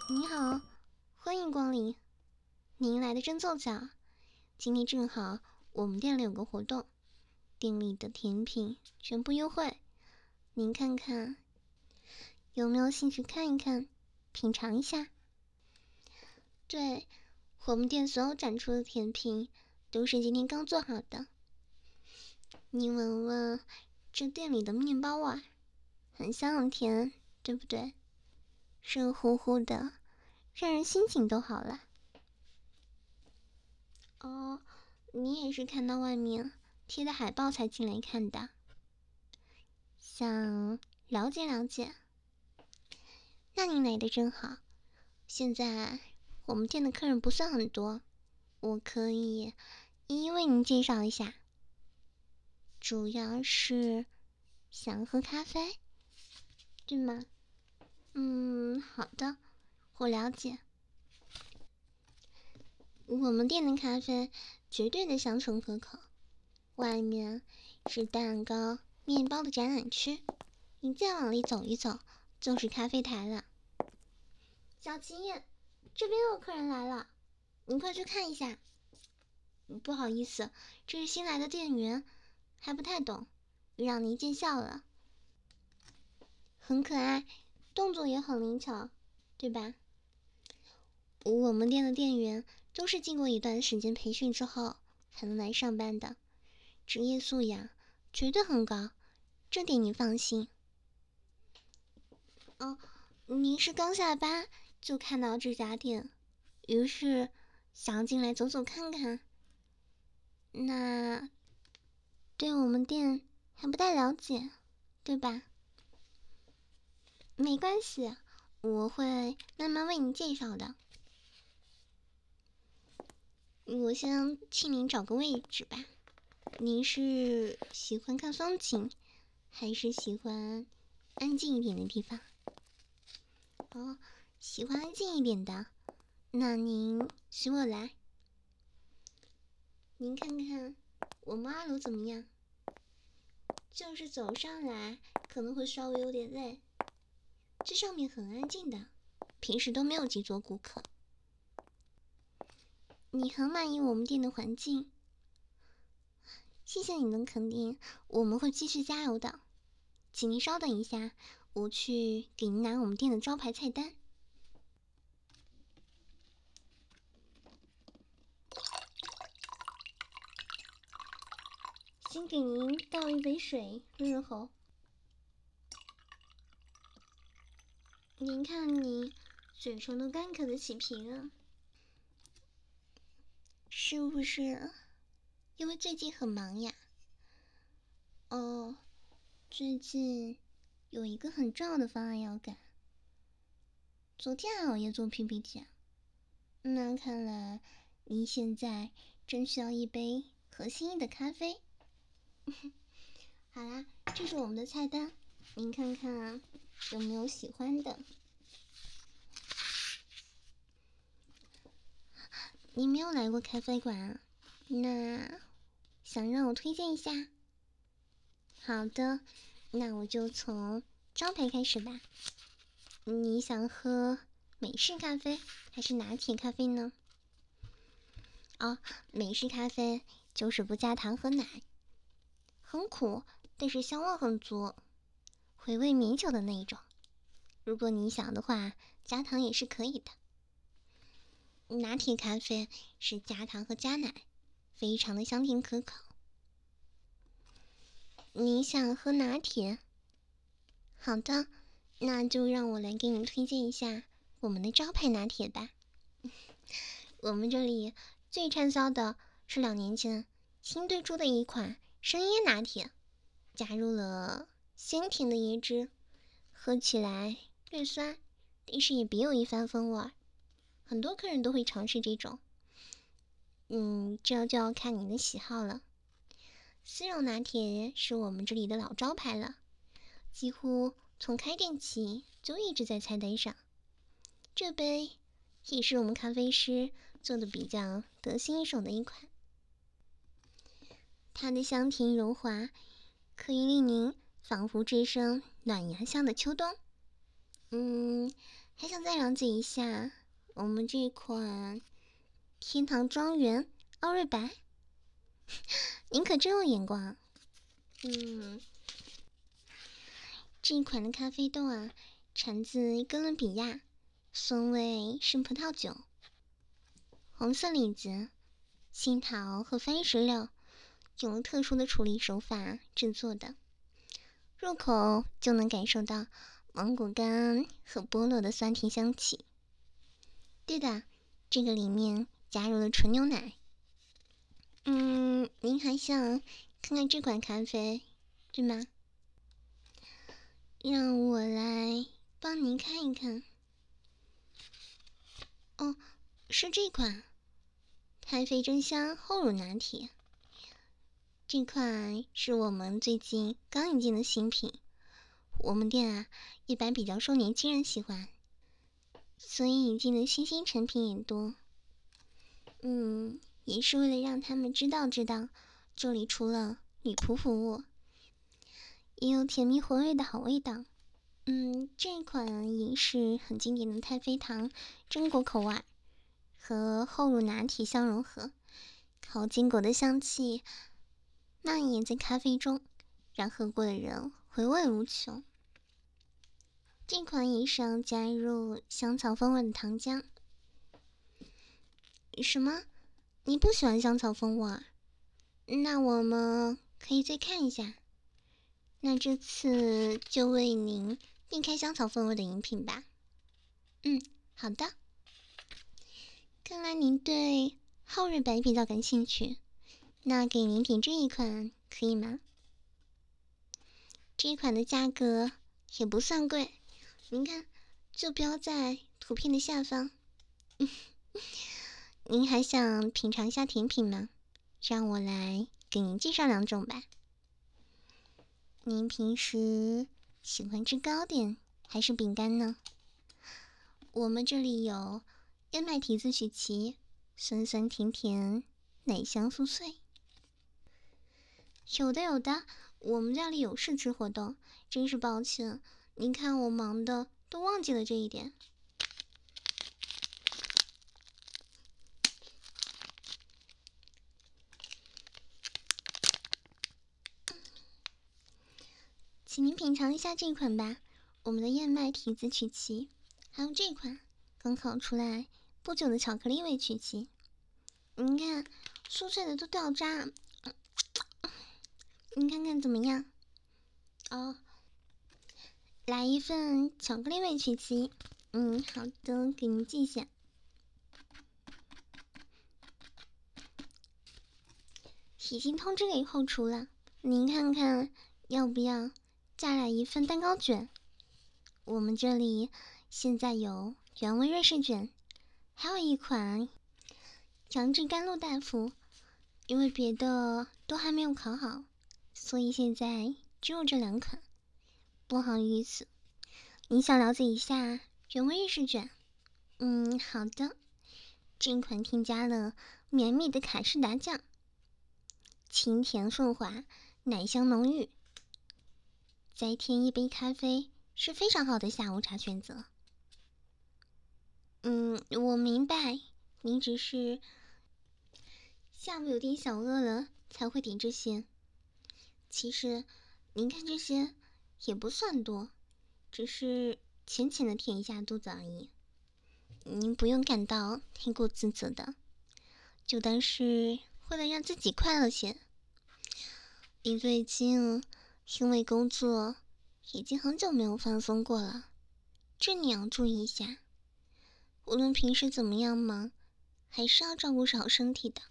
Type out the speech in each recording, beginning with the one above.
你好，欢迎光临，您来的真凑巧。今天正好我们店里有个活动，店里的甜品全部优惠，您看看有没有兴趣看一看，品尝一下？对，我们店所有展出的甜品都是今天刚做好的。您闻闻这店里的面包味，很香很甜，对不对？热乎乎的，让人心情都好了。哦，你也是看到外面贴的海报才进来看的，想了解了解。那您来的真好。现在我们店的客人不算很多，我可以一一为您介绍一下。主要是想喝咖啡，对吗？好的，我了解。我们店的咖啡绝对的香醇可口，外面是蛋糕、面包的展览区，你再往里走一走，就是咖啡台了。小齐，这边有客人来了，你快去看一下。不好意思，这是新来的店员，还不太懂，让您见笑了。很可爱，动作也很灵巧，对吧？我们店的店员都是经过一段时间培训之后才能来上班的，职业素养绝对很高，这点你放心。哦，您是刚下班就看到这家店，于是想进来走走看看。那对我们店还不太了解，对吧？没关系，我会慢慢为你介绍的。我先替您找个位置吧。您是喜欢看风景，还是喜欢安静一点的地方？哦，喜欢安静一点的，那您随我来。您看看我们2楼怎么样？就是走上来可能会稍微有点累，这上面很安静的，平时都没有几桌顾客。你很满意我们店的环境？谢谢你的肯定，我们会继续加油的。请您稍等一下，我去给您拿我们店的招牌菜单。先给您倒一杯水润润喉。您看你嘴唇都干渴的起皮了，是不是因为最近很忙呀？哦，最近有一个很重要的方案要赶，昨天还熬夜做 PPT 啊。那看来您现在真需要一杯和心意的咖啡。好啦，这是我们的菜单，您看看有没有喜欢的。您没有来过咖啡馆啊？那想让我推荐一下？好的，那我就从招牌开始吧。你想喝美式咖啡还是拿铁咖啡呢？哦，美式咖啡就是不加糖和奶，很苦，但是香味很足，回味绵久的那一种。如果你想的话，加糖也是可以的。拿铁咖啡是加糖和加奶，非常的香甜可口。你想喝拿铁？好的，那就让我来给你推荐一下我们的招牌拿铁吧。我们这里最畅销的是2年前新推出的一款生椰拿铁，加入了鲜甜的椰汁，喝起来略酸，但是也别有一番风味。很多客人都会尝试这种。这就要看你的喜好了。丝绒拿铁是我们这里的老招牌了，几乎从开店起就一直在菜单上。这杯也是我们咖啡师做的比较得心应手的一款，它的香甜柔滑，可以令您仿佛置身暖洋洋的秋冬。 还想再了解一下我们这款天堂庄园奥瑞白？您可真有眼光。这一款的咖啡豆啊，产自哥伦比亚，风味是葡萄酒，红色李子、杏桃和番石榴用了特殊的处理手法制作的，入口就能感受到芒果干和菠萝的酸甜香气。对的，这个里面加入了纯牛奶。您还想看看这款咖啡，对吗？让我来帮您看一看。哦，是这款太妃真香厚乳拿铁。这款是我们最近刚引进的新品，我们店啊一般比较受年轻人喜欢，所以引进的新兴产品也多。也是为了让他们知道这里除了女仆服务，也有甜蜜回味的好味道。这款也是很经典的太妃糖榛果口味，和厚乳拿铁相融合，靠坚果的香气蔓延在咖啡中，让喝过的人回味无穷。这款也想加入香草风味的糖浆。什么？你不喜欢香草风味？那我们可以再看一下。那这次就为您避开香草风味的饮品吧。好的。看来您对浩瑞白比较感兴趣，那给您点这一款可以吗？这一款的价格也不算贵，您看，就标在图片的下方。您还想品尝一下甜品吗？让我来给您介绍2种吧。您平时喜欢吃糕点还是饼干呢？我们这里有燕麦提子曲奇，酸酸甜甜，奶香酥脆。有的，我们家里有试吃活动，真是抱歉，您看我忙的都忘记了这一点。请您品尝一下这款吧，我们的燕麦提子曲奇，还有这款刚烤出来不久的巧克力味曲奇。您看，酥脆的都掉渣，您看看怎么样？来一份巧克力味曲奇。好的，给您记下。已经通知给后厨了，您看看要不要再来一份蛋糕卷？我们这里现在有原味瑞士卷，还有一款杨枝甘露大福，因为别的都还没有烤好，所以现在只有这2款。不好意思，你想了解一下原味瑞士卷？好的，这款添加了绵密的卡士达酱，清甜顺滑，奶香浓郁，再添一杯咖啡是非常好的下午茶选择。我明白，您只是下午有点小饿了才会点这些。其实您看这些也不算多，只是浅浅的填一下肚子而已。您不用感到太过自责的，就当是为了让自己快乐些。你最近因为工作已经很久没有放松过了，这你要注意一下。无论平时怎么样忙，还是要照顾好身体的。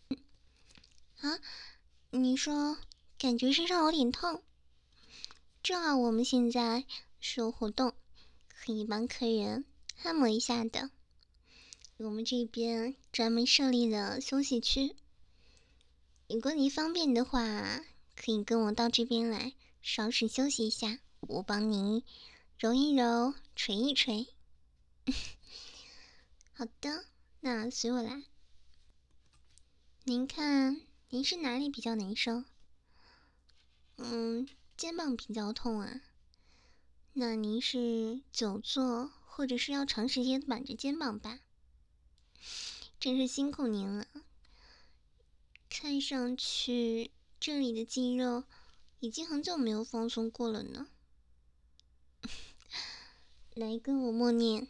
你说感觉身上有点痛，正好我们现在是有活动，可以帮客人按摩一下的。我们这边专门设立了休息区，如果你方便的话，可以跟我到这边来稍事休息一下，我帮您揉一揉，捶一捶。好的，那随我来。您看，您是哪里比较难受？肩膀比较痛啊。那您是久坐或者是要长时间板着肩膀吧。真是辛苦您了，看上去这里的肌肉已经很久没有放松过了呢。来，跟我默念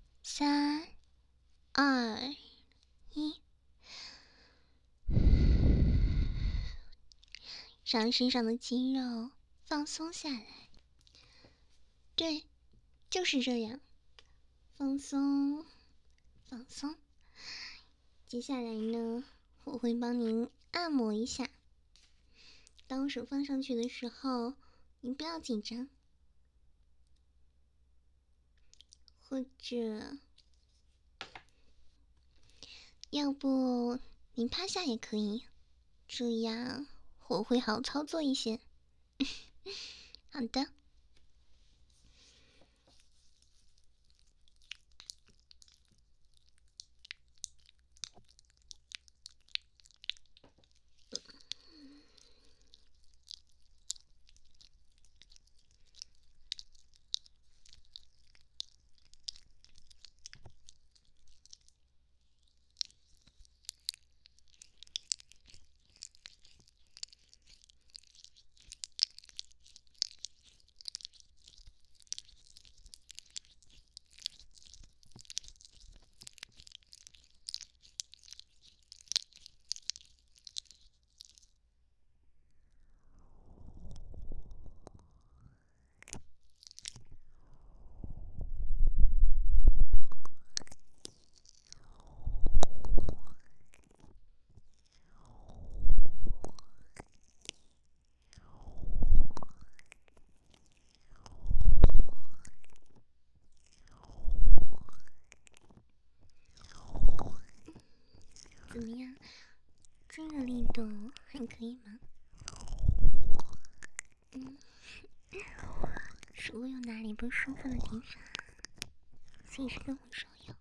3、2、1，让身上的肌肉放松下来。对，就是这样，放松，放松。接下来呢，我会帮您按摩一下。当我手放上去的时候，您不要紧张，或者要不您趴下也可以，这样我会好操作一些。好的。怎么样？这个力度还可以吗？如果有哪里不舒服的地方，随时跟我说哟。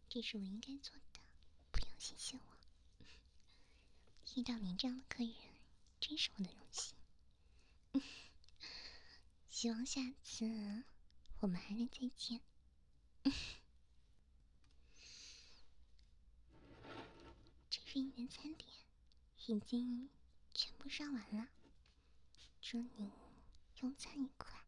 这是我应该做的，不用谢谢我。遇到您这样的客人，真是我的荣幸。希望下次我们还能再见。这是你的餐点，已经全部上完了，祝你用餐愉快。